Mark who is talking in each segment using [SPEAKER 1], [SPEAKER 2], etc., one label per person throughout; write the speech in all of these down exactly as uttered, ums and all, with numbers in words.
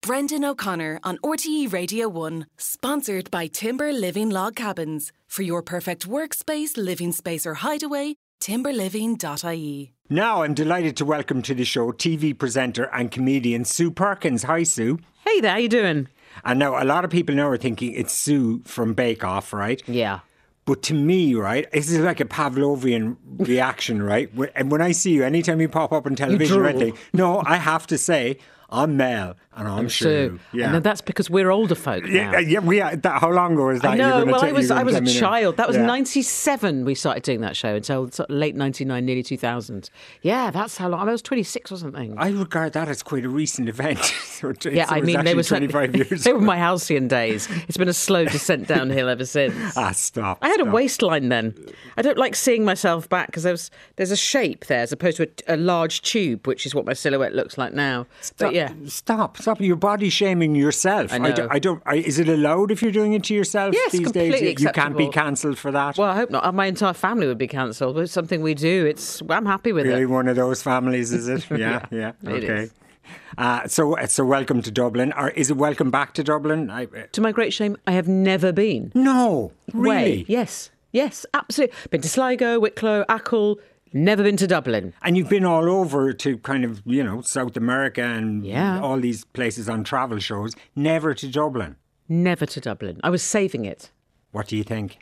[SPEAKER 1] Brendan O'Connor on R T E Radio one. Sponsored by Timber Living Log Cabins. For your perfect workspace, living space or hideaway, timber living dot I E.
[SPEAKER 2] Now I'm delighted to welcome to the show T V presenter and comedian Sue Perkins. Hi, Sue.
[SPEAKER 3] Hey there, how you doing?
[SPEAKER 2] And now a lot of people now are thinking it's Sue from Bake Off, right?
[SPEAKER 3] Yeah.
[SPEAKER 2] But to me, right, this is like a Pavlovian reaction, right? And when I see you, anytime you pop up on television or anything, no, I have to say, I'm Mel and I'm, I'm Sue.
[SPEAKER 3] Sue. Yeah. And that's because we're older folk now.
[SPEAKER 2] Yeah, yeah, we are, that, how long ago was that?
[SPEAKER 3] I know, well,
[SPEAKER 2] t-
[SPEAKER 3] I was I was a child. That was
[SPEAKER 2] yeah.
[SPEAKER 3] ninety-seven we started doing that show until sort of late ninety-nine, nearly two thousand. Yeah, that's how long. I was twenty-six or something.
[SPEAKER 2] I regard that as quite a recent event. so it,
[SPEAKER 3] yeah,
[SPEAKER 2] so
[SPEAKER 3] I mean, they were
[SPEAKER 2] twenty-five years
[SPEAKER 3] They were my halcyon days. It's been a slow descent downhill ever since.
[SPEAKER 2] Ah, stop.
[SPEAKER 3] I had
[SPEAKER 2] stop.
[SPEAKER 3] a waistline then. I don't like seeing myself back because there's there's a shape there as opposed to a, a large tube, which is what my silhouette looks like now.
[SPEAKER 2] Stop,
[SPEAKER 3] but yeah,
[SPEAKER 2] stop, stop! You're body shaming yourself.
[SPEAKER 3] I know.
[SPEAKER 2] I don't. I don't I, is it allowed if you're doing it to yourself
[SPEAKER 3] yes,
[SPEAKER 2] these
[SPEAKER 3] completely
[SPEAKER 2] days? You can't be
[SPEAKER 3] acceptable.
[SPEAKER 2] cancelled for that.
[SPEAKER 3] Well, I hope not. My entire family would be cancelled. But it's something we do. It's well, I'm happy with
[SPEAKER 2] really
[SPEAKER 3] it.
[SPEAKER 2] One of those families, is it? Yeah, yeah.
[SPEAKER 3] yeah
[SPEAKER 2] okay.
[SPEAKER 3] It is.
[SPEAKER 2] Uh, so, so welcome to Dublin, or is it welcome back to Dublin? I, uh,
[SPEAKER 3] To my great shame, I have never been.
[SPEAKER 2] no, really.
[SPEAKER 3] Way. Yes, yes, absolutely. Been to Sligo, Wicklow, Achill. Never been to Dublin.
[SPEAKER 2] And you've been all over to kind of, you know, South America and
[SPEAKER 3] Yeah.
[SPEAKER 2] all these places on travel shows. Never to Dublin.
[SPEAKER 3] Never to Dublin. I was saving it.
[SPEAKER 2] What do you think?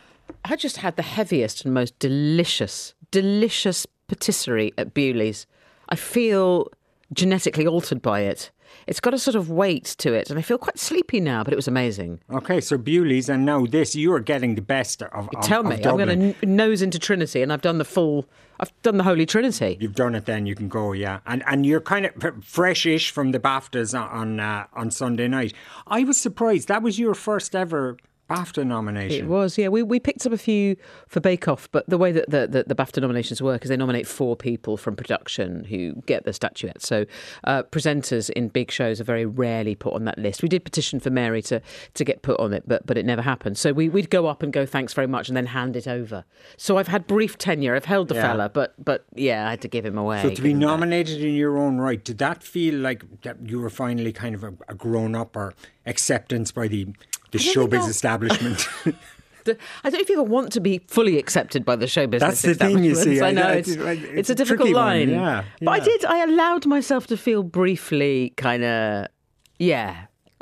[SPEAKER 3] I just had the heaviest and most delicious, delicious patisserie at Bewley's. I feel genetically altered by it. It's got a sort of weight to it, and I feel quite sleepy now, but it was amazing.
[SPEAKER 2] Okay, so Bewley's, and now this, you are getting the best of, of
[SPEAKER 3] Tell
[SPEAKER 2] of
[SPEAKER 3] me, I'm
[SPEAKER 2] Dublin.
[SPEAKER 3] going to nose into Trinity, and I've done the full, I've done the Holy Trinity.
[SPEAKER 2] You've done it then, you can go, yeah. And and you're kind of f- fresh-ish from the BAFTAs on uh, on Sunday night. I was surprised. That was your first ever BAFTA nomination.
[SPEAKER 3] It was, yeah. We we picked up a few for Bake Off, but the way that the, the, the BAFTA nominations work is they nominate four people from production who get the statuette. So uh, presenters in big shows are very rarely put on that list. We did petition for Mary to, to get put on it, but but it never happened. So we, we'd go up and go, thanks very much, and then hand it over. So I've had brief tenure. I've held the
[SPEAKER 2] Yeah.
[SPEAKER 3] fella, but but yeah, I had to give him away.
[SPEAKER 2] So to
[SPEAKER 3] give
[SPEAKER 2] be
[SPEAKER 3] him back.
[SPEAKER 2] nominated in your own right, did that feel like that you were finally kind of a, a grown-up, or acceptance by the, the
[SPEAKER 3] I don't think
[SPEAKER 2] showbiz
[SPEAKER 3] I'll-
[SPEAKER 2] establishment?
[SPEAKER 3] The- I don't know if you ever want to be fully accepted by the show business.
[SPEAKER 2] That's the thing, you see.
[SPEAKER 3] establishments. I know
[SPEAKER 2] I-
[SPEAKER 3] it's,
[SPEAKER 2] I-
[SPEAKER 3] it's,
[SPEAKER 2] it's
[SPEAKER 3] a
[SPEAKER 2] a
[SPEAKER 3] difficult
[SPEAKER 2] tricky one,
[SPEAKER 3] line.
[SPEAKER 2] yeah,
[SPEAKER 3] But I
[SPEAKER 2] yeah.
[SPEAKER 3] did. I allowed myself to feel briefly, kind of, yeah,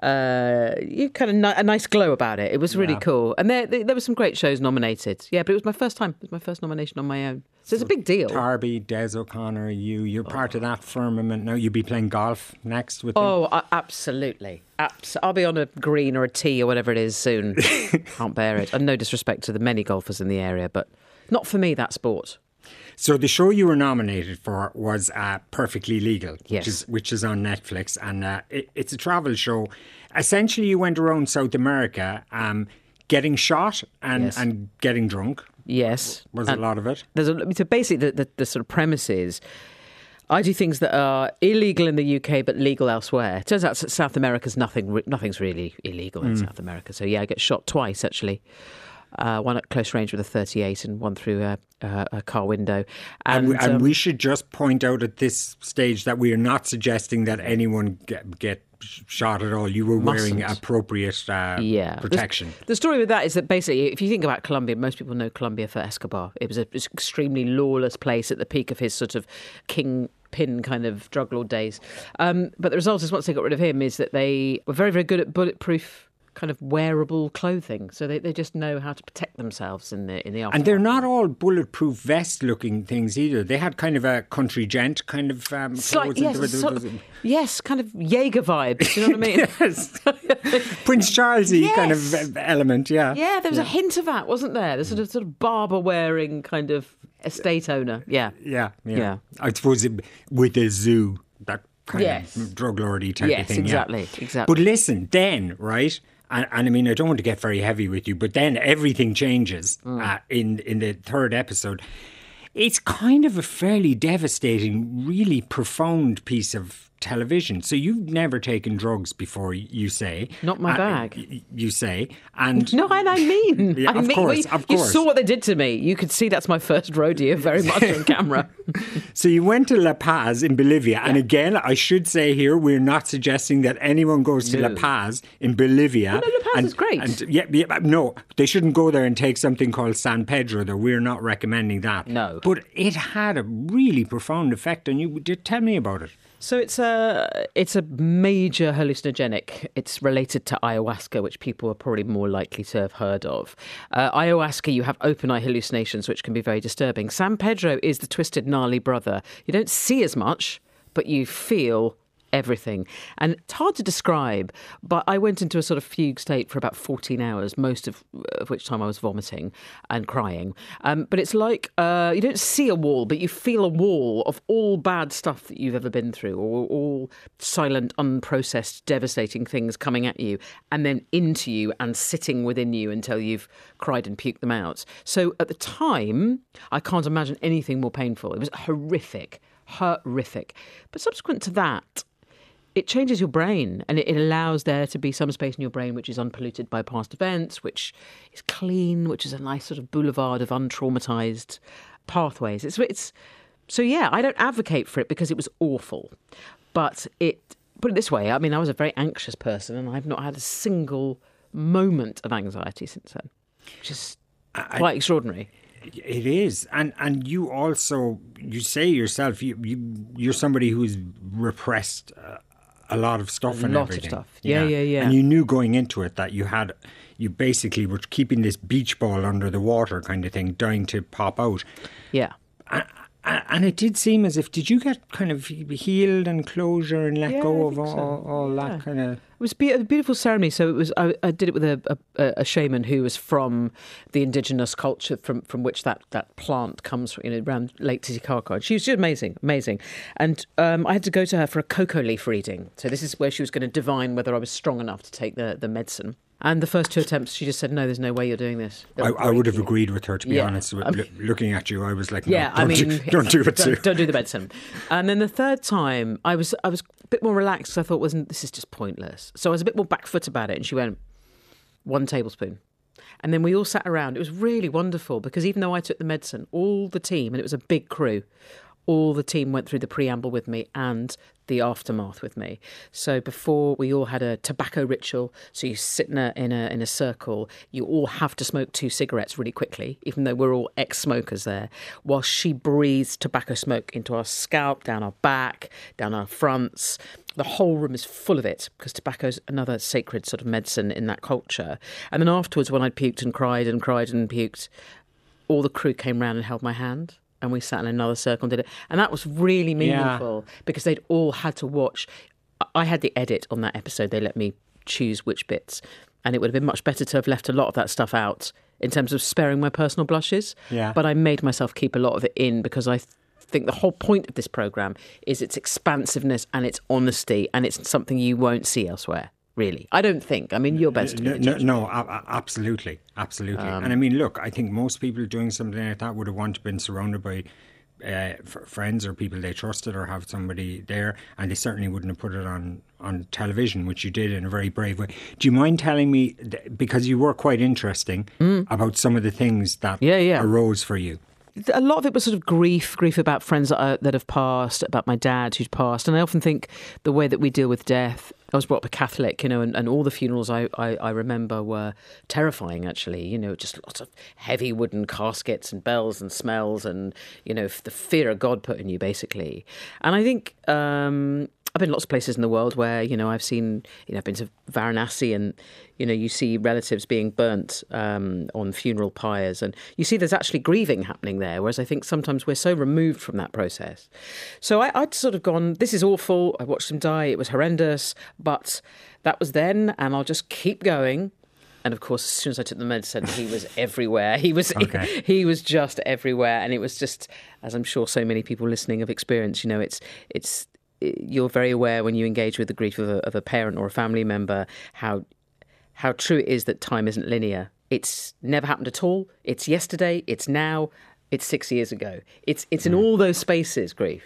[SPEAKER 3] uh, you kind of ni- a nice glow about it. It was really
[SPEAKER 2] Yeah.
[SPEAKER 3] cool, and there, there there were some great shows nominated. Yeah, but it was my first time. It was my first nomination on my own, so it's a big deal.
[SPEAKER 2] Tarby, Des O'Connor, you, you're part of that firmament now. You'll be playing golf next with them.
[SPEAKER 3] Oh, uh, absolutely. Abs- I'll be on a green or a tee or whatever it is soon. Can't bear it. And no disrespect to the many golfers in the area, but not for me, that sport.
[SPEAKER 2] So the show you were nominated for was uh, Perfectly Legal, which
[SPEAKER 3] Yes.
[SPEAKER 2] is which is on Netflix, and uh, it, it's a travel show. Essentially, you went around South America, um, getting shot and,
[SPEAKER 3] Yes.
[SPEAKER 2] and getting drunk.
[SPEAKER 3] Yes.
[SPEAKER 2] Was
[SPEAKER 3] And
[SPEAKER 2] a lot of it.
[SPEAKER 3] There's a, so basically, the, the, the sort of premise is I do things that are illegal in the U K but legal elsewhere. It turns out that South America's nothing, re- nothing's really illegal in South America. So yeah, I get shot twice actually. Uh, one at close range with a thirty-eight and one through a, a, a car window.
[SPEAKER 2] And,
[SPEAKER 3] And,
[SPEAKER 2] we, and
[SPEAKER 3] um,
[SPEAKER 2] we should just point out at this stage that we are not suggesting that anyone get, get shot at all. You were wearing
[SPEAKER 3] Mustn't.
[SPEAKER 2] appropriate uh,
[SPEAKER 3] yeah.
[SPEAKER 2] protection.
[SPEAKER 3] The, the story with that is that basically, if you think about Colombia, most people know Colombia for Escobar. It was an extremely lawless place at the peak of his sort of kingpin kind of drug lord days. Um, but the result is, once they got rid of him, is that they were very, very good at bulletproof kind of wearable clothing. So they, they just know how to protect themselves in the in the
[SPEAKER 2] And they're not all bulletproof vest looking things either. They had kind of a country gent kind of um,
[SPEAKER 3] Slight,
[SPEAKER 2] clothes.
[SPEAKER 3] yes,
[SPEAKER 2] There was-
[SPEAKER 3] sort
[SPEAKER 2] there
[SPEAKER 3] of,
[SPEAKER 2] was-
[SPEAKER 3] yes, kind of Jaeger vibes. You know what I mean?
[SPEAKER 2] Yes. Prince Charlesy kind of
[SPEAKER 3] Yes.
[SPEAKER 2] uh, element, yeah.
[SPEAKER 3] Yeah, there was a hint of that, wasn't there? The sort of sort of barber wearing kind of estate owner. Yeah.
[SPEAKER 2] Yeah, yeah.
[SPEAKER 3] Yeah.
[SPEAKER 2] I suppose it, with a zoo, that kind
[SPEAKER 3] Yes.
[SPEAKER 2] of drug lordy type
[SPEAKER 3] Yes,
[SPEAKER 2] of thing.
[SPEAKER 3] exactly,
[SPEAKER 2] yeah.
[SPEAKER 3] exactly.
[SPEAKER 2] But listen, then, right? And, and I mean, I don't want to get very heavy with you, but then everything changes
[SPEAKER 3] Mm.
[SPEAKER 2] uh, in in the third episode. It's kind of a fairly devastating, really profound piece of television. So you've never taken drugs before, you say.
[SPEAKER 3] Not my
[SPEAKER 2] Uh,
[SPEAKER 3] bag.
[SPEAKER 2] y- You say. And
[SPEAKER 3] No, and I mean,
[SPEAKER 2] Yeah,
[SPEAKER 3] I
[SPEAKER 2] of
[SPEAKER 3] mean,
[SPEAKER 2] course,
[SPEAKER 3] well, you,
[SPEAKER 2] of
[SPEAKER 3] you
[SPEAKER 2] course.
[SPEAKER 3] saw what they did to me. You could see that's my first rodeo very much on camera.
[SPEAKER 2] So you went to La Paz in Bolivia. Yeah. And again, I should say here, we're not suggesting that anyone goes to no. La Paz in Bolivia.
[SPEAKER 3] Oh, no, La Paz
[SPEAKER 2] and,
[SPEAKER 3] is great.
[SPEAKER 2] And, yeah, yeah, no, they shouldn't go there and take something called San Pedro, though. We're not recommending that.
[SPEAKER 3] No.
[SPEAKER 2] But it had a really profound effect on you. Tell me about it.
[SPEAKER 3] So it's a it's a major hallucinogenic. It's related to ayahuasca, which people are probably more likely to have heard of. Uh, ayahuasca, you have open eye hallucinations, which can be very disturbing. San Pedro is the twisted, gnarly brother. You don't see as much, but you feel everything. And it's hard to describe, but I went into a sort of fugue state for about fourteen hours, most of, of which time I was vomiting and crying. Um, but it's like uh, you don't see a wall, but you feel a wall of all bad stuff that you've ever been through, or all silent, unprocessed, devastating things coming at you and then into you and sitting within you until you've cried and puked them out. So at the time, I can't imagine anything more painful. It was horrific, horrific. But subsequent to that, it changes your brain, and it, it allows there to be some space in your brain which is unpolluted by past events, which is clean, which is a nice sort of boulevard of untraumatized pathways. It's it's so yeah. I don't advocate for it because it was awful, but it put it this way. I mean, I was a very anxious person, and I've not had a single moment of anxiety since then, which is I, quite extraordinary.
[SPEAKER 2] It is, and and you also you say yourself you you you're somebody who's repressed Uh, a lot of stuff
[SPEAKER 3] a
[SPEAKER 2] and
[SPEAKER 3] lot
[SPEAKER 2] everything.
[SPEAKER 3] Of stuff. Yeah, yeah, yeah.
[SPEAKER 2] And you knew going into it that you had, you basically were keeping this beach ball under the water kind of thing, dying to pop out.
[SPEAKER 3] Yeah.
[SPEAKER 2] And, and it did seem as if, did you get kind of healed and closure and let
[SPEAKER 3] yeah,
[SPEAKER 2] go of all,
[SPEAKER 3] so.
[SPEAKER 2] all
[SPEAKER 3] yeah.
[SPEAKER 2] that kind of...
[SPEAKER 3] It was a beautiful ceremony. So it was. I, I did it with a, a, a shaman who was from the indigenous culture from, from which that, that plant comes from, you know, around Lake Titicaca. She was just amazing, amazing. And um, I had to go to her for a cocoa leaf reading. So this is where she was going to divine whether I was strong enough to take the, the medicine. And the first two attempts, she just said, no, there's no way you're doing this.
[SPEAKER 2] I, I would have agreed with her, to be yeah. honest. I mean, looking at you, I was like, no,
[SPEAKER 3] yeah,
[SPEAKER 2] don't,
[SPEAKER 3] I mean,
[SPEAKER 2] do, don't do it,
[SPEAKER 3] don't, don't do the medicine. And then the third time, I was I was a bit more relaxed because I thought, wasn't this is just pointless. So I was a bit more back foot about it. And she went, one tablespoon. And then we all sat around. It was really wonderful because even though I took the medicine, all the team, and it was a big crew, all the team went through the preamble with me and the aftermath with me. So before, we all had a tobacco ritual. So you sit in a, in a in a circle. You all have to smoke two cigarettes really quickly, even though we're all ex-smokers there, while she breathes tobacco smoke into our scalp, down our back, down our fronts. The whole room is full of it because tobacco is another sacred sort of medicine in that culture. And then afterwards, when I'd puked and cried and cried and puked, all the crew came round and held my hand. And we sat in another circle and did it. And that was really meaningful yeah. because they'd all had to watch. I had the edit on that episode. They let me choose which bits. And it would have been much better to have left a lot of that stuff out in terms of sparing my personal blushes.
[SPEAKER 2] Yeah.
[SPEAKER 3] But I made myself keep a lot of it in because I th- think the whole point of this programme is its expansiveness and its honesty. And it's something you won't see elsewhere. Really, I don't think. I mean, you're best to be the
[SPEAKER 2] No, no, absolutely, absolutely. Um, and I mean, look, I think most people doing something like that would have wanted to been surrounded by uh, f- friends or people they trusted or have somebody there, and they certainly wouldn't have put it on, on television, which you did in a very brave way. Do you mind telling me, because you were quite interesting, mm. about some of the things that
[SPEAKER 3] yeah, yeah.
[SPEAKER 2] arose for you?
[SPEAKER 3] A lot of it was sort of grief, grief about friends that, are, that have passed, about my dad who's passed. And I often think the way that we deal with death, I was brought up a Catholic, you know, and, and all the funerals I, I, I remember were terrifying, actually. You know, just lots of heavy wooden caskets and bells and smells and, you know, the fear of God put in you, basically. And I think um, I've been lots of places in the world where, you know, I've seen, you know, I've been to Varanasi and, you know, you see relatives being burnt um, on funeral pyres and you see there's actually grieving happening there, whereas I think sometimes we're so removed from that process. So I, I'd sort of gone, this is awful, I watched him die, it was horrendous, but that was then and I'll just keep going. And of course, as soon as I took the medicine, he was everywhere. He was okay. he, he was just everywhere. And it was just, as I'm sure so many people listening have experienced, you know, it's it's you're very aware when you engage with the grief of a, of a parent or a family member, how how true it is that time isn't linear. It's never happened at all. It's yesterday. It's now. It's six years ago. It's it's in all those spaces, grief.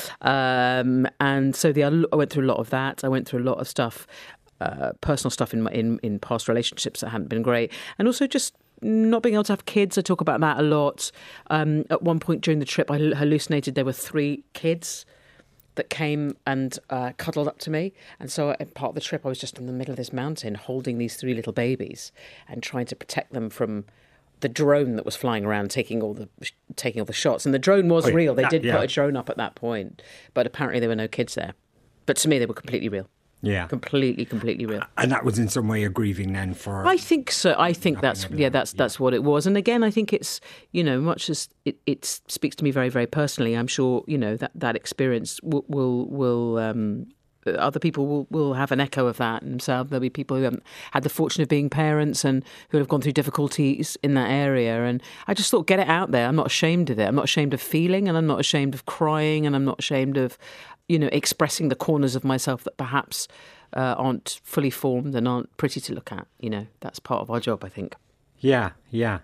[SPEAKER 3] Um, and so the, I went through a lot of that. I went through a lot of stuff, uh, personal stuff in, my, in in past relationships that hadn't been great, and also just not being able to have kids. I talk about that a lot. Um, at one point during the trip, I hallucinated there were three kids that came and uh, cuddled up to me. And so at part of the trip, I was just in the middle of this mountain holding these three little babies and trying to protect them from the drone that was flying around taking all the taking all the shots. And the drone was oh, yeah. real. They did yeah. put a drone up at that point. But apparently there were no kids there. But to me, they were completely real. Yeah. Completely, completely real.
[SPEAKER 2] And that was in some way a grieving then for...
[SPEAKER 3] I think so. I think that's, yeah, that's that's what it was. And again, I think it's, you know, much as it, it speaks to me very, very personally, I'm sure, you know, that, that experience will, will, will um, other people will, will have an echo of that themselves. There'll be people who haven't had the fortune of being parents and who have gone through difficulties in that area. And I just thought, get it out there. I'm not ashamed of it. I'm not ashamed of feeling, and I'm not ashamed of crying, and I'm not ashamed of, you know, expressing the corners of myself that perhaps uh, aren't fully formed and aren't pretty to look at. You know, that's part of our job, I think.
[SPEAKER 2] Yeah, yeah.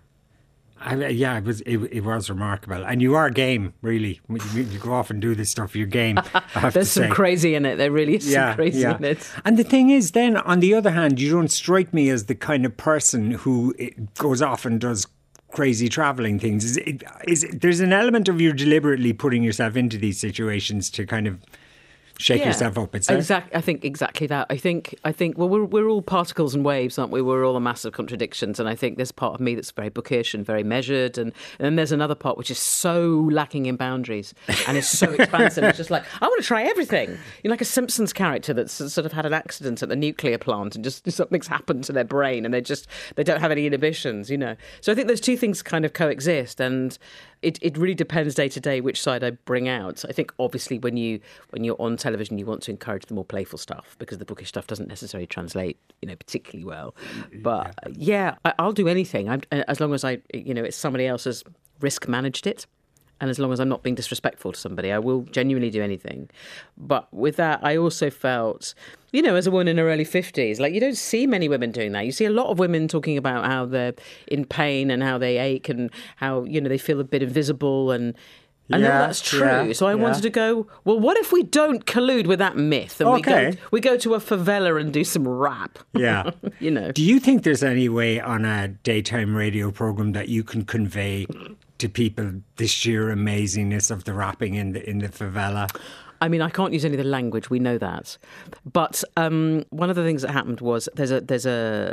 [SPEAKER 2] I, yeah, it was it, it was remarkable. And you are game, really. When you, you go off and do this stuff, you're game, I have
[SPEAKER 3] There's
[SPEAKER 2] to
[SPEAKER 3] some
[SPEAKER 2] say.
[SPEAKER 3] crazy in it. There really is
[SPEAKER 2] yeah,
[SPEAKER 3] some crazy
[SPEAKER 2] yeah.
[SPEAKER 3] in it.
[SPEAKER 2] And the thing is, then, on the other hand, you don't strike me as the kind of person who goes off and does crazy travelling things. Is it, is it, there's an element of you deliberately putting yourself into these situations to kind of shake
[SPEAKER 3] yeah,
[SPEAKER 2] yourself up. It's
[SPEAKER 3] exactly. I think exactly that. I think. I think. Well, we're we're all particles and waves, aren't we? We're all a mass of contradictions, and I think there's part of me that's very bookish and very measured, and, and then there's another part which is so lacking in boundaries and is so expansive. It's just like, I want to try everything. You're like a Simpsons character that's sort of had an accident at the nuclear plant, and just something's happened to their brain, and they just they don't have any inhibitions, you know. So I think those two things kind of coexist, and it it really depends day to day which side I bring out. I think obviously when you when you're on television, you want to encourage the more playful stuff because the bookish stuff doesn't necessarily translate, you know, particularly well. But yeah, I, I'll do anything I'm, as long as I, you know, it's somebody else has risk managed it, and as long as I'm not being disrespectful to somebody, I will genuinely do anything. But with that, I also felt, you know, as a woman in her early fifties, like you don't see many women doing that. You see a lot of women talking about how they're in pain and how they ache and how, you know, they feel a bit invisible, and I know yeah, that's true. Yeah, so I yeah. wanted to go, well, what if we don't collude with that myth and
[SPEAKER 2] okay.
[SPEAKER 3] we go we go to a favela and do some rap?
[SPEAKER 2] Yeah.
[SPEAKER 3] You know.
[SPEAKER 2] Do you think there's any way on a daytime radio program that you can convey to people the sheer amazingness of the rapping in the in the favela?
[SPEAKER 3] I mean, I can't use any of the language. We know that. But um, one of the things that happened was there's a there's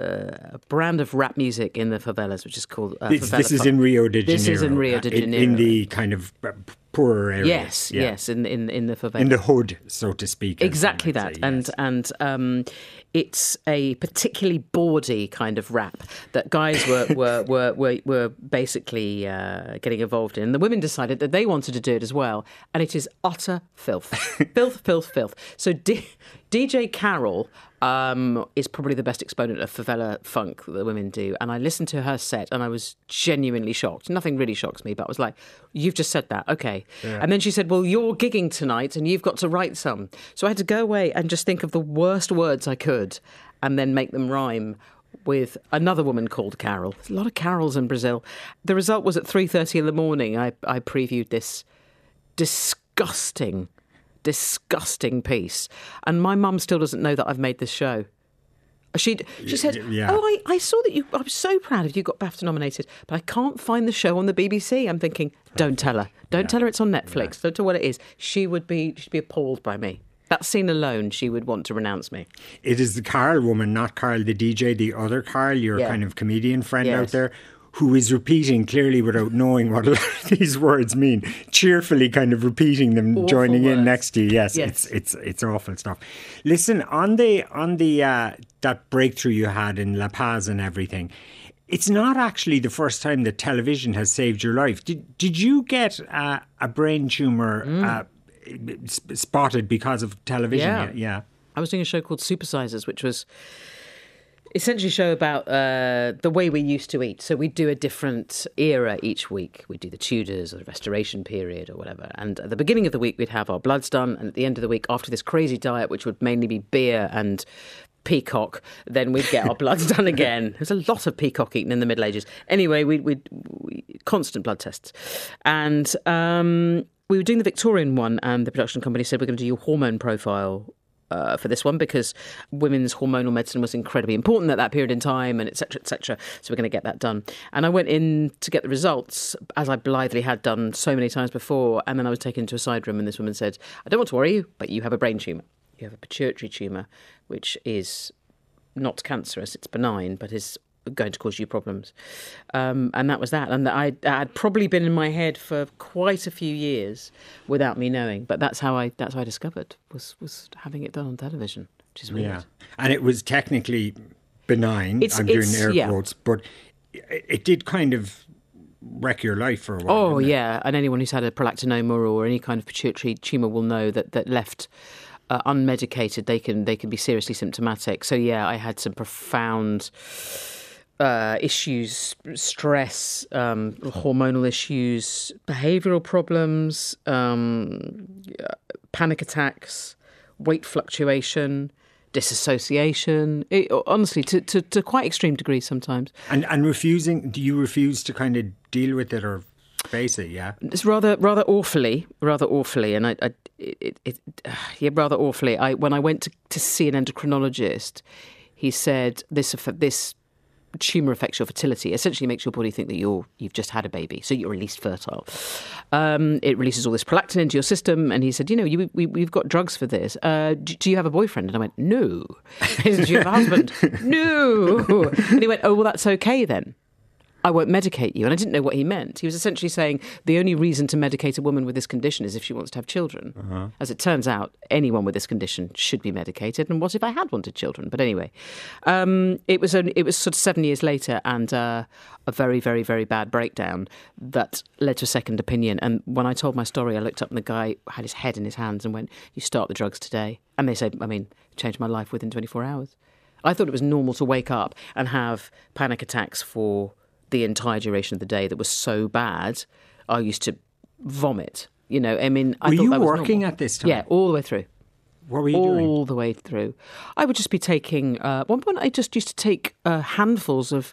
[SPEAKER 3] a brand of rap music in the favelas, which is called uh,
[SPEAKER 2] this,
[SPEAKER 3] favela
[SPEAKER 2] this is in Rio de Janeiro.
[SPEAKER 3] This is in Rio de Janeiro.
[SPEAKER 2] In, in the kind of poorer areas.
[SPEAKER 3] Yes, yeah. yes, in, in in the favela.
[SPEAKER 2] In the hood, so to speak.
[SPEAKER 3] Exactly that. Say, and yes. and um, it's a particularly bawdy kind of rap that guys were were were, were, were basically uh, getting involved in. And the women decided that they wanted to do it as well. And it is utter filth. filth, filth, filth. So D- DJ Carol um, is probably the best exponent of favela funk that the women do. And I listened to her set and I was genuinely shocked. Nothing really shocks me, but I was like, you've just said that. Okay. Yeah. And then she said, well, you're gigging tonight and you've got to write some. So I had to go away and just think of the worst words I could and then make them rhyme with another woman called Carol. There's a lot of Carols in Brazil. The result was at three thirty in the morning, I, I previewed this disgusting disgusting piece, and my mum still doesn't know that I've made this show. She she said, yeah. oh, I, I saw that you, I'm so proud of you, got BAFTA nominated, but I can't find the show on the B B C. I'm thinking, don't tell her. Don't yeah. tell her it's on Netflix. Yeah. Don't tell her what it is. She would be, she'd be appalled by me. That scene alone, she would want to renounce me.
[SPEAKER 2] It is the Carl woman, not Carl the D J, the other Carl, your yeah. kind of comedian friend yes. out there, who is repeating clearly without knowing what a lot of these words mean, cheerfully kind of repeating them, awful joining words. in next to you. Yes, yes, it's it's it's awful stuff. Listen, on the on the uh, that breakthrough you had in La Paz and everything, it's not actually the first time that television has saved your life. Did did you get uh, a brain tumour mm. uh, spotted because of television?
[SPEAKER 3] Yeah.
[SPEAKER 2] yeah.
[SPEAKER 3] I was doing a show called Supersizers, which was essentially a show about uh, the way we used to eat. So we'd do a different era each week. We'd do the Tudors or the Restoration period or whatever. And at the beginning of the week, we'd have our bloods done. And at the end of the week, after this crazy diet, which would mainly be beer and peacock, then we'd get our bloods done again. There's a lot of peacock eaten in the Middle Ages. Anyway, we'd, we'd, we constant blood tests. And um, we were doing the Victorian one, and the production company said, we're going to do your hormone profile uh, for this one because women's hormonal medicine was incredibly important at that period in time, and et cetera, et cetera. So we're going to get that done. And I went in to get the results, as I blithely had done so many times before, and then I was taken into a side room, and this woman said, I don't want to worry you, but you have a brain tumour. You have a pituitary tumour, which is not cancerous, it's benign, but is going to cause you problems. Um, and that was that. And I had probably been in my head for quite a few years without me knowing. But that's how I that's how I discovered, was, was having it done on television, which is weird.
[SPEAKER 2] Yeah. And it was technically benign,
[SPEAKER 3] it's,
[SPEAKER 2] I'm
[SPEAKER 3] it's,
[SPEAKER 2] doing air
[SPEAKER 3] yeah.
[SPEAKER 2] quotes, but it, it did kind of wreck your life for a while.
[SPEAKER 3] Oh, yeah. And anyone who's had a prolactinoma or any kind of pituitary tumour will know that, that left uh, unmedicated, they can they can be seriously symptomatic. So, yeah, I had some profound uh, issues, stress, um, hormonal issues, behavioural problems, um, panic attacks, weight fluctuation, disassociation, it, honestly, to, to, to quite extreme degrees sometimes.
[SPEAKER 2] And and refusing, do you refuse to kind of deal with it or face it, yeah?
[SPEAKER 3] It's rather rather awfully, rather awfully, and I, I it, it, yeah, rather awfully. I when I went to, to see an endocrinologist, he said this this tumour affects your fertility. Essentially, makes your body think that you're you've just had a baby, so you're at least fertile. Um, it releases all this prolactin into your system, and he said, you know, you, we, we've got drugs for this. Uh, do, do you have a boyfriend? And I went, no. He said, do you have a husband? No. And he went, oh, well, that's okay then. I won't medicate you. And I didn't know what he meant. He was essentially saying the only reason to medicate a woman with this condition is if she wants to have children. Uh-huh. As it turns out, anyone with this condition should be medicated. And what if I had wanted children? But anyway, um, it was only, it was sort of seven years later and uh, a very, very, very bad breakdown that led to a second opinion. And when I told my story, I looked up and the guy had his head in his hands and went, you start the drugs today. And they said, I mean, changed my life within twenty-four hours. I thought it was normal to wake up and have panic attacks for the entire duration of the day that was so bad, I used to vomit. You know, I mean, I
[SPEAKER 2] were
[SPEAKER 3] thought
[SPEAKER 2] you
[SPEAKER 3] that was
[SPEAKER 2] working
[SPEAKER 3] normal.
[SPEAKER 2] At this time?
[SPEAKER 3] Yeah, all the way through.
[SPEAKER 2] What were you
[SPEAKER 3] all
[SPEAKER 2] doing?
[SPEAKER 3] All the way through. I would just be taking. Uh, at one point, I just used to take uh, handfuls of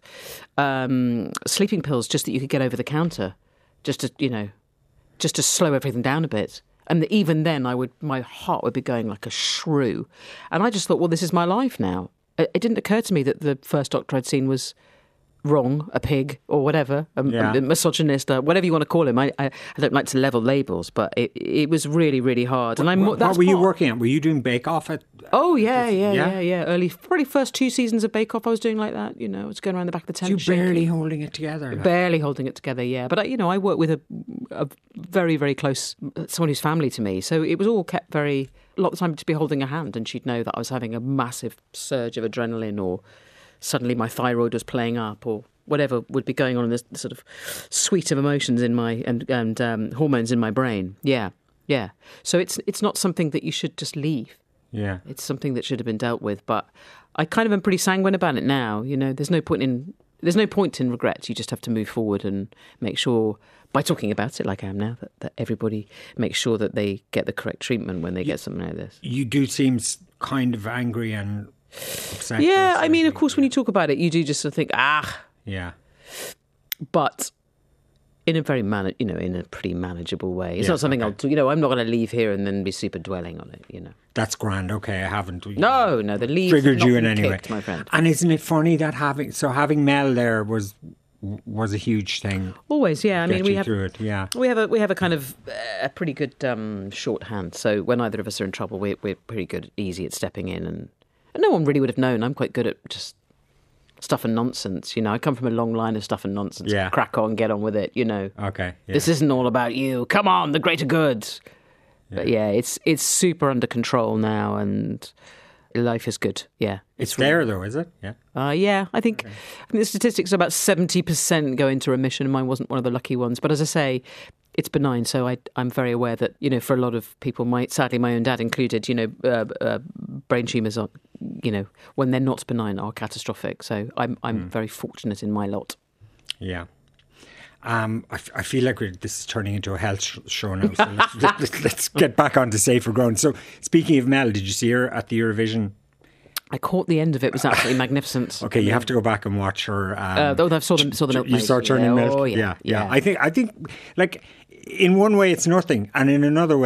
[SPEAKER 3] um, sleeping pills just that you could get over the counter, just to you know, just to slow everything down a bit. And even then, I would my heart would be going like a shrew, and I just thought, well, this is my life now. It, it didn't occur to me that the first doctor I'd seen was wrong, a pig, or whatever, a,
[SPEAKER 2] yeah.
[SPEAKER 3] a misogynist, uh, whatever you want to call him. I, I, I don't like to level labels, but it it was really, really hard. And
[SPEAKER 2] what,
[SPEAKER 3] I'm.
[SPEAKER 2] What,
[SPEAKER 3] that's
[SPEAKER 2] what were you
[SPEAKER 3] part.
[SPEAKER 2] working at? Were you doing Bake Off at?
[SPEAKER 3] Oh yeah, yeah,
[SPEAKER 2] yeah,
[SPEAKER 3] yeah, yeah. Early, probably first two seasons of Bake Off, I was doing like that. You know, I was going around the back of the tent.
[SPEAKER 2] You
[SPEAKER 3] shaking.
[SPEAKER 2] barely holding it together. Like.
[SPEAKER 3] Barely holding it together, yeah. But I, you know, I work with a, a very, very close someone who's family to me, so it was all kept very. A lot of the time, to be holding a hand, and she'd know that I was having a massive surge of adrenaline, or suddenly my thyroid was playing up, or whatever would be going on in this sort of suite of emotions in my and and um, hormones in my brain. Yeah, yeah. So it's it's not something that you should just leave.
[SPEAKER 2] Yeah,
[SPEAKER 3] it's something that should have been dealt with. But I kind of am pretty sanguine about it now. You know, there's no point in there's no point in regrets. You just have to move forward and make sure, by talking about it like I am now, that, that everybody makes sure that they get the correct treatment when they
[SPEAKER 2] you,
[SPEAKER 3] get something like this.
[SPEAKER 2] You do seem kind of angry and upset.
[SPEAKER 3] Yeah, I mean, of course, when you talk about it, you do just sort of think, ah.
[SPEAKER 2] Yeah.
[SPEAKER 3] But in a very man, you know, in a pretty manageable way. It's
[SPEAKER 2] yeah,
[SPEAKER 3] not something
[SPEAKER 2] okay.
[SPEAKER 3] I'll do. You know, I'm not going to leave here and then be super dwelling on it. You know,
[SPEAKER 2] that's grand. Okay, I haven't.
[SPEAKER 3] No, no, the leave
[SPEAKER 2] triggered
[SPEAKER 3] not
[SPEAKER 2] you in
[SPEAKER 3] been
[SPEAKER 2] any
[SPEAKER 3] kicked,
[SPEAKER 2] way,
[SPEAKER 3] my friend.
[SPEAKER 2] And isn't it funny that having so having Mel there was was a huge thing.
[SPEAKER 3] Always, yeah. I mean, we have
[SPEAKER 2] through it. Yeah,
[SPEAKER 3] we have a we have a kind of uh, a pretty good um, shorthand. So when either of us are in trouble, we're we're pretty good, easy at stepping in, and, and no one really would have known. I'm quite good at just. Stuff and nonsense, you know. I come from a long line of stuff and nonsense.
[SPEAKER 2] Yeah.
[SPEAKER 3] Crack on, get on with it, you know.
[SPEAKER 2] Okay. Yeah.
[SPEAKER 3] This isn't all about you. Come on, the greater good. Yeah. But yeah, it's it's super under control now, and life is good. Yeah,
[SPEAKER 2] it's, it's there really, though, is it? Yeah.
[SPEAKER 3] Uh, yeah, I think, okay. I think the statistics are about seventy percent go into remission. Mine wasn't one of the lucky ones, but as I say, it's benign. So I, I'm very aware that, you know, for a lot of people, my sadly my own dad included, you know, uh, uh, brain tumours are, you know, when they're not benign, are catastrophic. So I'm I'm mm. very fortunate in my lot.
[SPEAKER 2] Yeah. Um, I, f- I feel like we're, this is turning into a health sh- show now. So let's, let's, let's get back on to Safer Ground. So speaking of Mel, did you see her at the Eurovision?
[SPEAKER 3] I caught the end of it. It was absolutely magnificent.
[SPEAKER 2] Okay, you have to go back and watch her. Um,
[SPEAKER 3] uh, oh, I saw the, saw the milk.
[SPEAKER 2] You saw Turning
[SPEAKER 3] yeah,
[SPEAKER 2] Milk?
[SPEAKER 3] Oh, yeah,
[SPEAKER 2] yeah, yeah,
[SPEAKER 3] yeah.
[SPEAKER 2] I think, I think, like, in one way it's nothing, and in another way,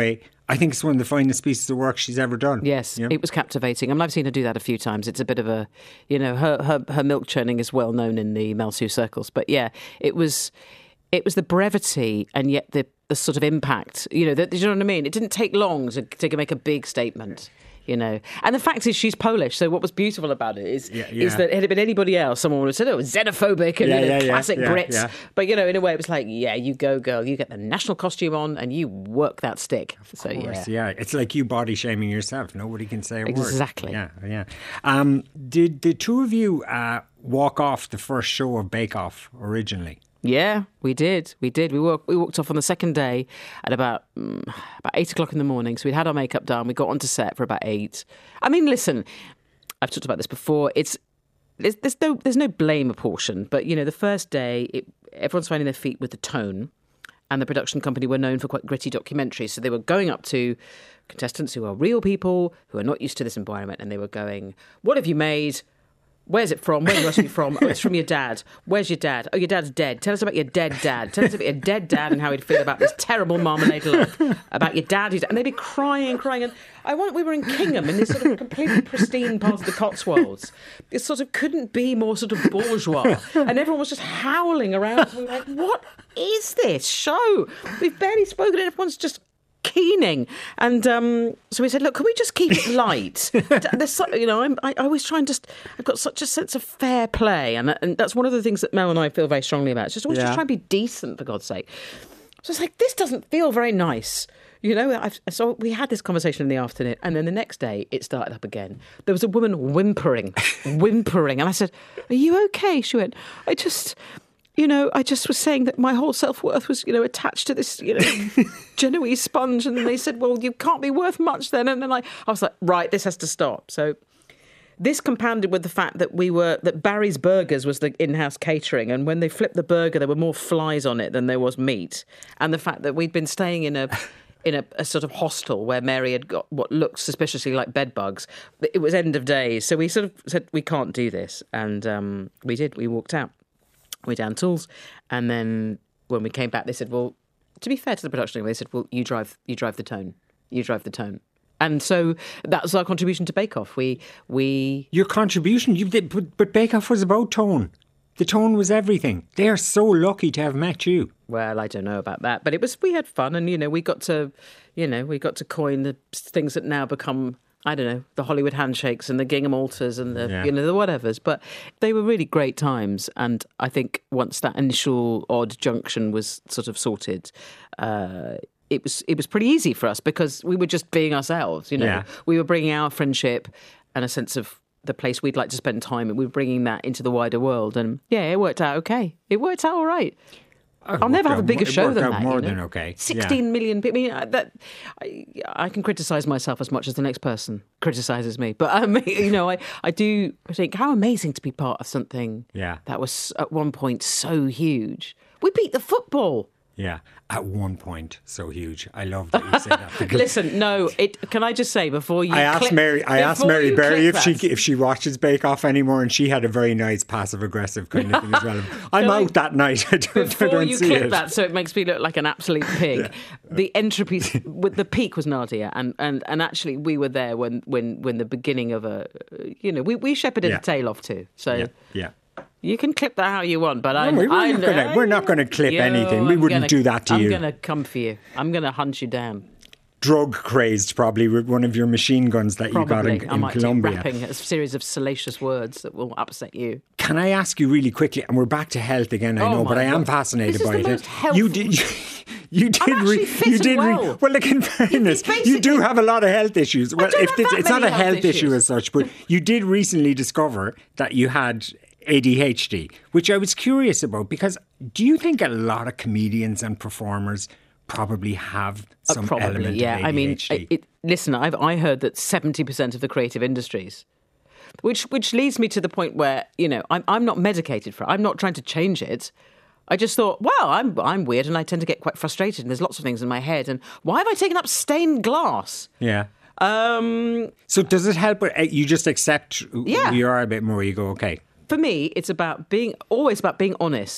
[SPEAKER 2] I think it's one of the finest pieces of work she's ever done.
[SPEAKER 3] Yes,
[SPEAKER 2] yeah.
[SPEAKER 3] It was captivating. I mean, I've seen her do that a few times. It's a bit of a, you know, her her, her milk churning is well known in the Mel Sue circles. But yeah, it was it was the brevity and yet the the sort of impact. You know, the, do you know what I mean? It didn't take long to, to make a big statement. You know, and the fact is she's Polish. So what was beautiful about it is,
[SPEAKER 2] yeah, yeah.
[SPEAKER 3] is that had it been anybody else, someone would have said, oh, xenophobic and
[SPEAKER 2] yeah,
[SPEAKER 3] you know,
[SPEAKER 2] yeah,
[SPEAKER 3] classic
[SPEAKER 2] yeah,
[SPEAKER 3] Brits.
[SPEAKER 2] yeah.
[SPEAKER 3] But, you know, in a way it was like, yeah, you go, girl. You get the national costume on and you work that stick.
[SPEAKER 2] Of
[SPEAKER 3] so,
[SPEAKER 2] course,
[SPEAKER 3] yeah.
[SPEAKER 2] yeah. It's like you body shaming yourself. Nobody can say a
[SPEAKER 3] exactly.
[SPEAKER 2] word.
[SPEAKER 3] Exactly.
[SPEAKER 2] Yeah, yeah. Um, did the two of you uh, walk off the first show of Bake Off originally?
[SPEAKER 3] Yeah, we did. We did. We walked, we walked off on the second day at about um, about eight o'clock in the morning. So we'd had our makeup done. We got onto set for about eight. I mean, listen, I've talked about this before. It's there's, there's no there's no blame apportioned, but you know, the first day, it, everyone's finding their feet with the tone, and the production company were known for quite gritty documentaries. So they were going up to contestants who are real people who are not used to this environment, and they were going, "What have you made? Where's it from? Where are you from? Oh, it's from your dad. Where's your dad? Oh, your dad's dead. Tell us about your dead dad. Tell us about your dead dad and how he'd feel about this terrible marmalade loaf. About your dad. Who's... And they'd be crying, crying. And I want. We were in Kingham, in this sort of completely pristine part of the Cotswolds. It sort of couldn't be more sort of bourgeois. And everyone was just howling around. We were like, what is this show? We've barely spoken. Everyone's just keening, and um, so we said, "Look, can we just keep it light?" There's, so, you know, I'm, I, I always try and just. I've got such a sense of fair play, and and that's one of the things that Mel and I feel very strongly about. It's just always
[SPEAKER 2] yeah.
[SPEAKER 3] just try and be decent, for God's sake. So it's like, this doesn't feel very nice, you know. I've, so we had this conversation in the afternoon, and then the next day it started up again. There was a woman whimpering, whimpering, and I said, "Are you okay?" She went, "I just." You know, I just was saying that my whole self-worth was, you know, attached to this, you know, Genoese sponge. And then they said, well, you can't be worth much then. And then I, I was like, right, this has to stop. So this compounded with the fact that we were, that Barry's Burgers was the in-house catering. And when they flipped the burger, there were more flies on it than there was meat. And the fact that we'd been staying in a... in a, a sort of hostel where Mary had got what looked suspiciously like bed bugs. It was end of days. So we sort of said, we can't do this. And um, we did. We walked out. We down tools, and then when we came back, they said, "Well, to be fair to the production, they said, well, you drive, you drive the tone, you drive the tone." And so that was our contribution to Bake Off. We, we,
[SPEAKER 2] your contribution, you did, but, but Bake Off was about tone. The tone was everything. They are so lucky to have met you.
[SPEAKER 3] Well, I don't know about that, but it was. We had fun, and you know, we got to, you know, we got to coin the things that now become. I don't know, the Hollywood handshakes and the gingham altars and the, yeah. you know, the whatevers. But they were really great times. And I think once that initial odd junction was sort of sorted, uh, it was it was pretty easy for us because we were just being ourselves, you know.
[SPEAKER 2] Yeah.
[SPEAKER 3] We were bringing our friendship and a sense of the place we'd like to spend time and we were bringing that into the wider world. And yeah, it worked out okay. It worked out all right. I'll never have a bigger show than that.
[SPEAKER 2] More
[SPEAKER 3] you know?
[SPEAKER 2] than okay.
[SPEAKER 3] Sixteen
[SPEAKER 2] yeah.
[SPEAKER 3] million people. I mean, that I, I can criticise myself as much as the next person criticises me. But um, you know, I, I do think how amazing to be part of something
[SPEAKER 2] yeah.
[SPEAKER 3] that was at one point so huge. We beat the football.
[SPEAKER 2] Yeah, at one point, so huge. I love that you say that.
[SPEAKER 3] Listen, no, it. Can I just say before you?
[SPEAKER 2] I asked
[SPEAKER 3] clip,
[SPEAKER 2] Mary. I asked Mary Berry if
[SPEAKER 3] that.
[SPEAKER 2] she if she watches Bake Off anymore, and she had a very nice passive aggressive kind of thing as well. I'm out that night. I don't,
[SPEAKER 3] before
[SPEAKER 2] I don't
[SPEAKER 3] you
[SPEAKER 2] see
[SPEAKER 3] clip
[SPEAKER 2] it.
[SPEAKER 3] that, so it makes me look like an absolute pig. Yeah. The entropy with the peak was Nadia, and, and, and actually we were there when when when the beginning of a, you know, we we shepherded
[SPEAKER 2] yeah.
[SPEAKER 3] a tail off too. So
[SPEAKER 2] yeah. yeah.
[SPEAKER 3] You can clip that how you want, but
[SPEAKER 2] no,
[SPEAKER 3] I'm,
[SPEAKER 2] we're,
[SPEAKER 3] I'm,
[SPEAKER 2] not gonna, we're not going to clip
[SPEAKER 3] yo,
[SPEAKER 2] anything. We
[SPEAKER 3] I'm
[SPEAKER 2] wouldn't
[SPEAKER 3] gonna,
[SPEAKER 2] do that to
[SPEAKER 3] I'm
[SPEAKER 2] you.
[SPEAKER 3] I'm going to come for you. I'm going to hunt you down.
[SPEAKER 2] Drug crazed, probably with one of your machine guns that
[SPEAKER 3] Probably.
[SPEAKER 2] you got in,
[SPEAKER 3] I
[SPEAKER 2] in
[SPEAKER 3] might
[SPEAKER 2] Colombia.
[SPEAKER 3] do rapping a series of salacious words that will upset you.
[SPEAKER 2] Can I ask you really quickly? And we're back to health again. I
[SPEAKER 3] oh
[SPEAKER 2] know, but I am
[SPEAKER 3] God.
[SPEAKER 2] fascinated
[SPEAKER 3] this is
[SPEAKER 2] by
[SPEAKER 3] the
[SPEAKER 2] it.
[SPEAKER 3] Most health-
[SPEAKER 2] you did. You, you did.
[SPEAKER 3] I'm
[SPEAKER 2] Re-
[SPEAKER 3] fit
[SPEAKER 2] you did.
[SPEAKER 3] well.
[SPEAKER 2] Re- well, look, in fairness, you do have a lot of health issues. Well,
[SPEAKER 3] don't
[SPEAKER 2] if
[SPEAKER 3] have
[SPEAKER 2] it's,
[SPEAKER 3] that
[SPEAKER 2] it's not
[SPEAKER 3] many
[SPEAKER 2] a health
[SPEAKER 3] health
[SPEAKER 2] issue
[SPEAKER 3] issues.
[SPEAKER 2] as such, but you did recently discover that you had A D H D, which I was curious about because do you think a lot of comedians and performers probably have some
[SPEAKER 3] uh, probably,
[SPEAKER 2] element
[SPEAKER 3] yeah.
[SPEAKER 2] of A D H D?
[SPEAKER 3] I mean, it, listen, I've I heard that seventy percent of the creative industries, which which leads me to the point where, you know, I'm I'm not medicated for it. I'm not trying to change it. I just thought, well, I'm I'm weird and I tend to get quite frustrated and there's lots of things in my head and why have I taken up stained glass?
[SPEAKER 2] Yeah.
[SPEAKER 3] Um,
[SPEAKER 2] so does it help? You just accept
[SPEAKER 3] yeah.
[SPEAKER 2] who you are a bit more. You go, okay.
[SPEAKER 3] For me, it's about being always about being honest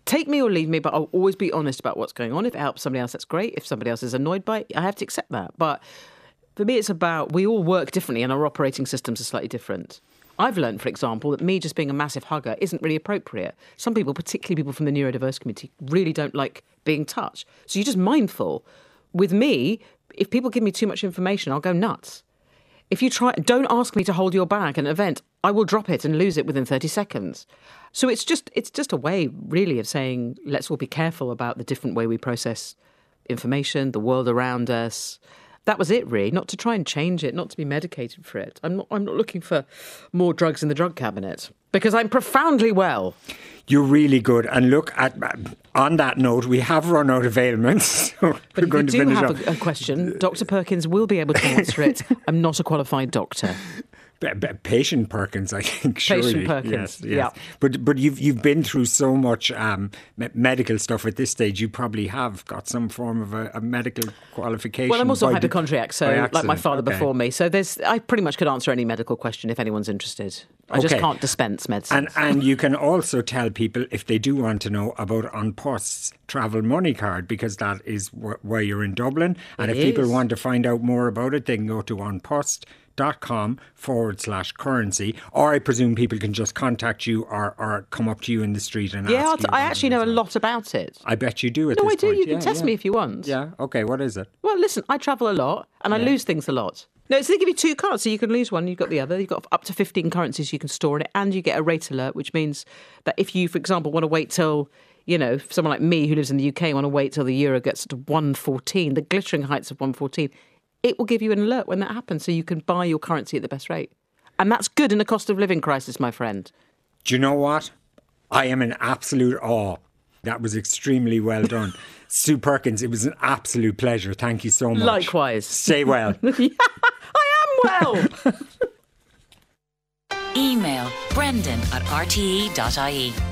[SPEAKER 3] take me or leave me, but I'll always be honest about what's going on. If it helps somebody else, that's great. If somebody else is annoyed by it, I have to accept that. But for me, it's about, we all work differently and our operating systems are slightly different. I've learned, for example, that me just being a massive hugger isn't really appropriate. Some people, particularly people from the neurodiverse community, really don't like being touched. So you're just mindful. With me, if people give me too much information, I'll go nuts. If you try, don't ask me to hold your bag at an event. I will drop it and lose it within thirty seconds. So it's just it's just a way, really, of saying, let's all be careful about the different way we process information, the world around us. That was it, really, not to try and change it, not to be medicated for it. I'm not, I'm not looking for more drugs in the drug cabinet, because I'm profoundly well.
[SPEAKER 2] You're really good. And look, at on that note, we have run out of ailments. So
[SPEAKER 3] but
[SPEAKER 2] we're going
[SPEAKER 3] if
[SPEAKER 2] to
[SPEAKER 3] you do
[SPEAKER 2] finish
[SPEAKER 3] have
[SPEAKER 2] up.
[SPEAKER 3] a, a question, Doctor Perkins will be able to answer it. I'm not a qualified doctor.
[SPEAKER 2] B- b- Patient Perkins, I think. Surely.
[SPEAKER 3] Patient Perkins,
[SPEAKER 2] yes, yes.
[SPEAKER 3] yeah.
[SPEAKER 2] But but you've you've been through so much um, me- medical stuff at this stage. You probably have got some form of a, a medical qualification.
[SPEAKER 3] Well, I'm also
[SPEAKER 2] by
[SPEAKER 3] a hypochondriac,
[SPEAKER 2] by
[SPEAKER 3] so like my
[SPEAKER 2] accident.
[SPEAKER 3] father
[SPEAKER 2] Okay.
[SPEAKER 3] before me. So there's, I pretty much could answer any medical question if anyone's interested. I just
[SPEAKER 2] Okay.
[SPEAKER 3] can't dispense medicine.
[SPEAKER 2] And and you can also tell people if they do want to know about An Post's travel money card, because that is wh- why you're in Dublin. And
[SPEAKER 3] It
[SPEAKER 2] if people
[SPEAKER 3] is.
[SPEAKER 2] want to find out more about it, they can go to onpost.com forward slash currency. Or I presume people can just contact you or, or come up to you in the street and
[SPEAKER 3] yeah,
[SPEAKER 2] ask
[SPEAKER 3] I'll
[SPEAKER 2] you
[SPEAKER 3] t- I
[SPEAKER 2] about
[SPEAKER 3] actually
[SPEAKER 2] it
[SPEAKER 3] know
[SPEAKER 2] as
[SPEAKER 3] a
[SPEAKER 2] well.
[SPEAKER 3] lot about it.
[SPEAKER 2] I bet you do at
[SPEAKER 3] No,
[SPEAKER 2] this
[SPEAKER 3] I do.
[SPEAKER 2] point.
[SPEAKER 3] You can
[SPEAKER 2] Yeah,
[SPEAKER 3] test
[SPEAKER 2] yeah.
[SPEAKER 3] me if you want.
[SPEAKER 2] Yeah, okay, what is it?
[SPEAKER 3] Well, listen, I travel a lot and I
[SPEAKER 2] Yeah.
[SPEAKER 3] lose things a lot. No, so they give you two cards, so you can lose one, you've got the other. You've got up to fifteen currencies you can store in it, and you get a rate alert, which means that if you, for example, want to wait till, you know, if someone like me who lives in the U K want to wait till the euro gets to one fourteen, the glittering heights of one fourteen, it will give you an alert when that happens, so you can buy your currency at the best rate. And that's good in a cost of living crisis, my friend.
[SPEAKER 2] Do you know what? I am in absolute awe. That was extremely well done. Sue Perkins, it was an absolute pleasure. Thank you so much.
[SPEAKER 3] Likewise.
[SPEAKER 2] Stay well.
[SPEAKER 3] I am well.
[SPEAKER 4] Email brendan at r t e dot i e.